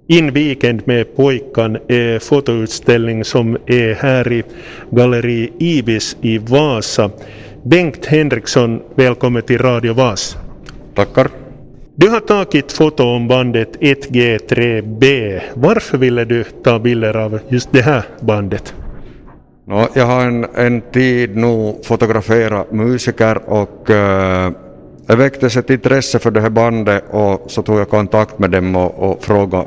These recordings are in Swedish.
In Weekend med pojkan är fotoutställning som är här i Galleri Ibis i Vasa. Bengt Henriksson, välkommen till Radio Vas. Tackar. Du har tagit foto om bandet 1G3B. Varför ville du ta bilder av just det här bandet? Jag har en tid nu fotograferat musiker och det väcktes ett intresse för det här bandet och så tog jag kontakt med dem och frågade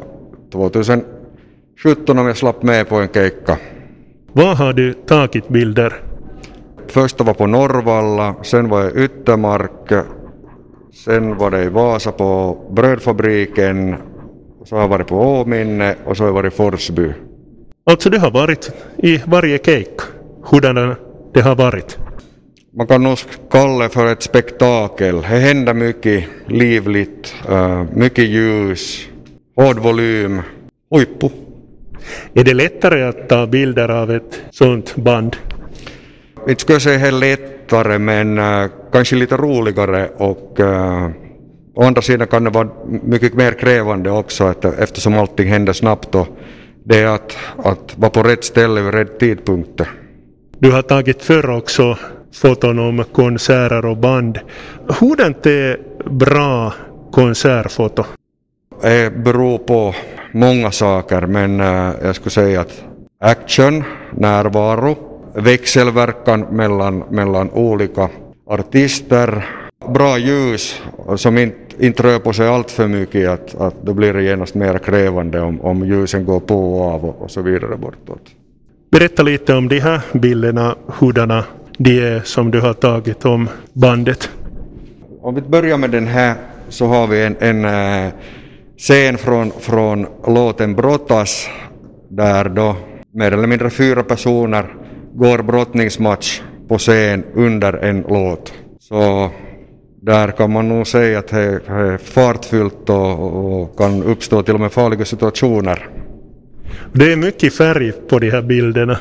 2017 om jag slapp med på en keikka. Vad har du tagit bilder? Först var på Norrvalla, sen var jag i Yttermark, sen var det i Vasa på brödfabriken, så har jag varit på Åminne och så har jag varit i Forsby. Alltså du har varit i varje keikka. Hurdana det har varit? Man kan nog kalla det för ett spektakel. Det händer mycket livligt, mycket ljus, hård volym, huippu. Är det lättare att ta bilder av ett sånt band? Inte skulle jag säga det lättare, men kanske lite roligare och å andra sidan kan det vara mycket mer krävande också eftersom allting händer snabbt och det är att vara på rätt ställe vid rätt tidpunkt. Du har tagit förr också foton om konserter och band. Hurdant är bra konsertfoto? Det beror på många saker, men jag skulle säga att action, närvaro, växelverkan mellan olika artister, bra ljus som inte rör på sig allt för mycket att då blir det genast mer krävande om ljusen går på och av och så vidare bortåt. Berätta lite om de här bilderna, hurdana de är som du har tagit om bandet. Om vi börjar med den här så har vi en scen från låten Brottas där då mer eller mindre 4 personer går brottningsmatch på scen under en låt. Så där kan man nog säga att det är fartfyllt och kan uppstå till och med farliga situationer. Det är mycket färg på de här bilderna.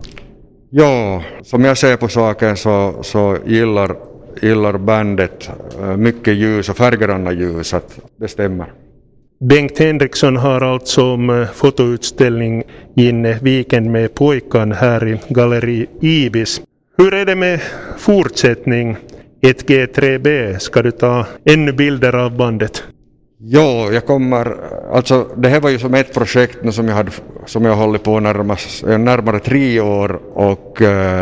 Ja, som jag ser på saken så gillar bandet mycket ljus och färggranna ljus, att det stämmer. Bengt Henriksson har alltså om fotoutställning In Weekend med pojkan här i Galleri Ibis. Hur är det med fortsättning? 1G3B, ska du ta ännu bilder av bandet? Ja, jag kommer, alltså det här var ju som ett projekt nu som jag håller på närmare 3 år och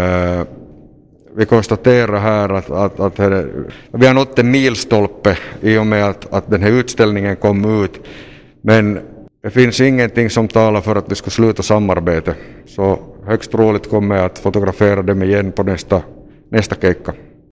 vi konstaterar här att vi har nått en milstolpe i och med att den här utställningen kom ut, men det finns ingenting som talar för att vi ska sluta samarbete, så högst troligt kommer jag att fotografera dem igen på nästa keikka.